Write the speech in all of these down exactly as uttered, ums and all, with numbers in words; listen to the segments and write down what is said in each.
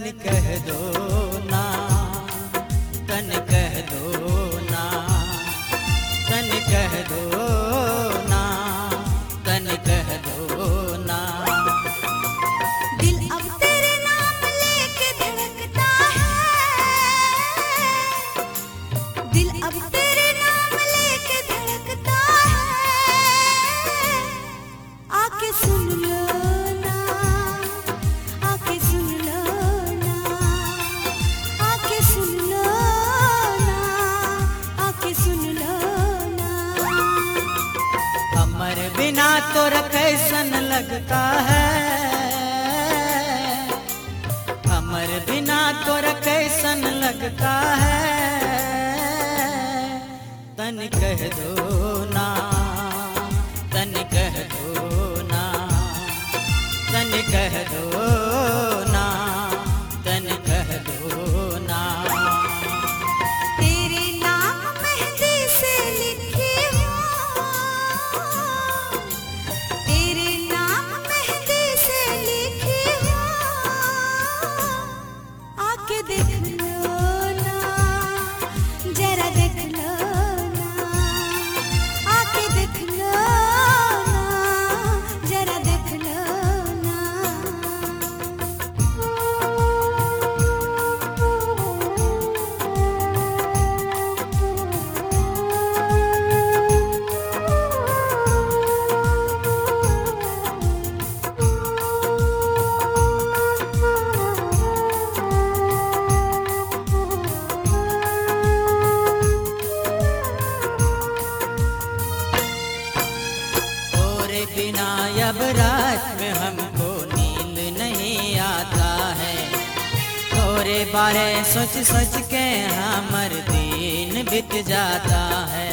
कह दो ना, तन कह दो ना, तन कह दो ना, तन कह दो ना। दिल अब तेरे नाम लेके धड़कता है, दिल अब तेरे नाम लेके धड़कता है। आके सुन लो ना, आके सुन लो ना, आके सुन लो ना, आके सुन लो ना। हमर बिना तोरा कैसन लगता है, हमर बिना तोरा कैसन लगता है। तन कह दो ना, तन कह दो ना, तन कह दो ना, तन कह दो ना। तेरे नाम मेहंदी से लिखी हूँ, तेरे नाम मेहंदी से लिखी हूँ। आके देख लो ना, जरा देख लो ना, आके देख लो ना, जरा देख लो ना। तोरे बिना अब रात में हमको नींद नहीं आता है। तोरे बारे सोच सोच के हमर दिन बीत जाता है।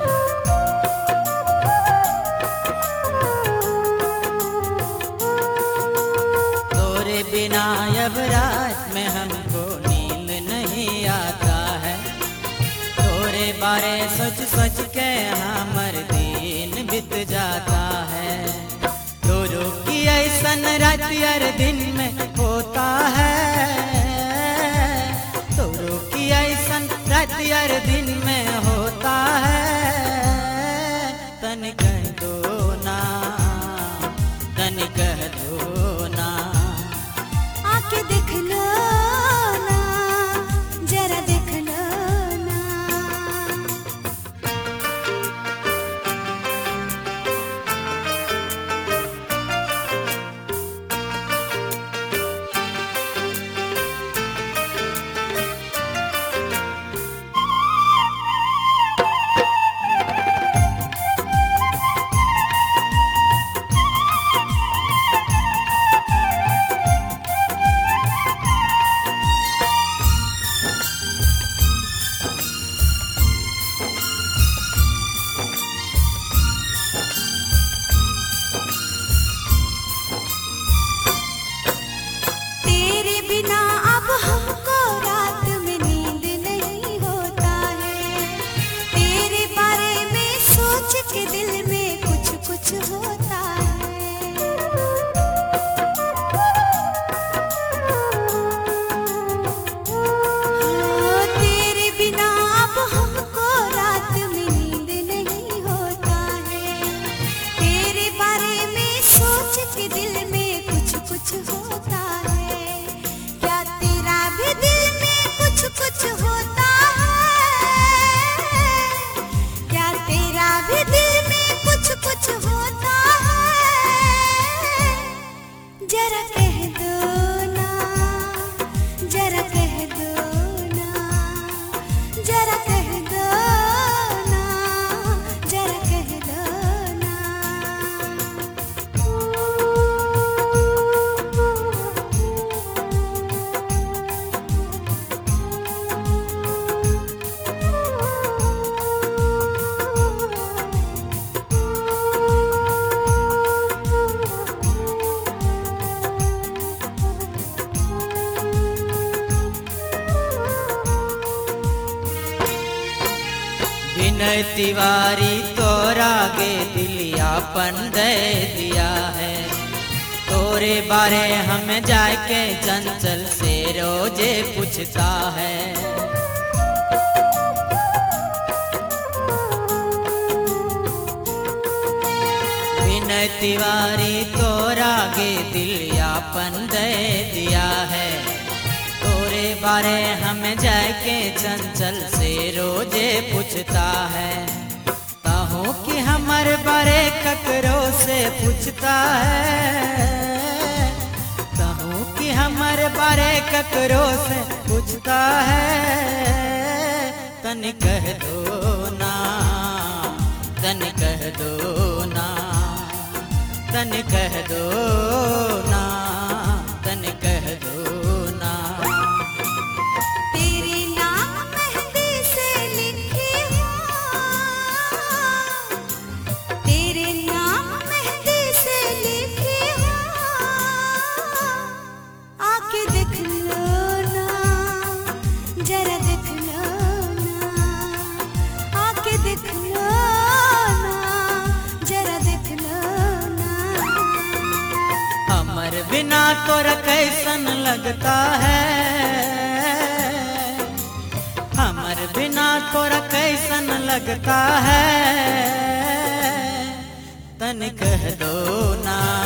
तोरे बिना अब रात में हमको नींद नहीं आता है। तोरे बारे सोच सोच के हमर दिन बीत जाता है। तोरो की ऐसन रात यार दिन में होता है, तोरो की ऐसन रात यार दिन में होता है। तन कह दो ना, तन कह दो ना, आके देख लो ना, जरा देख लो ना। तेरे बिना अब हमको रात में नींद नहीं होता है। तेरे बारे में सोच के दिल में कुछ कुछ होता है। हाँ, तेरे बिना अब हमको रात में नींद नहीं होता है। तेरे बारे में सोच के दिल में कुछ कुछ होता है। क्या तेरा भी दिल में कुछ कुछ होता है? क्या तेरा भी दिल में कुछ कुछ होता है? जरा कह दो ना, जरा कह दो ना, जरा कह दो ना, जरा कह दो ना। विनय तिवारी तोरा गे दिलियापन दे दिया है। तोरे बारे हम जाके चंचल से रोजे पूछता है। विनय तिवारी तोरा गे दिल यापन दे दिया है। तोरे बारे हम जाके चंचल से रोजे पूछता है। कहूँ कि हमारे बारे ककरो से पूछता है। कहूँ कि हमारे बारे ककरो से पूछता है। तन कह दो ना, तन कह दो ना, तन कह दो ना, तन कह दो ना। तेरे नाम मेहंदी से लिखी हूँ, तेरे नाम मेहंदी से लिखी हूँ। आके देख लो ना, जरा देख लो ना, आके देख लो ना, जरा देख लो ना। हमर बिना तोरा कैसन लगता है। हमर बिना तोरा कैसन लगता है। तन कह दो ना,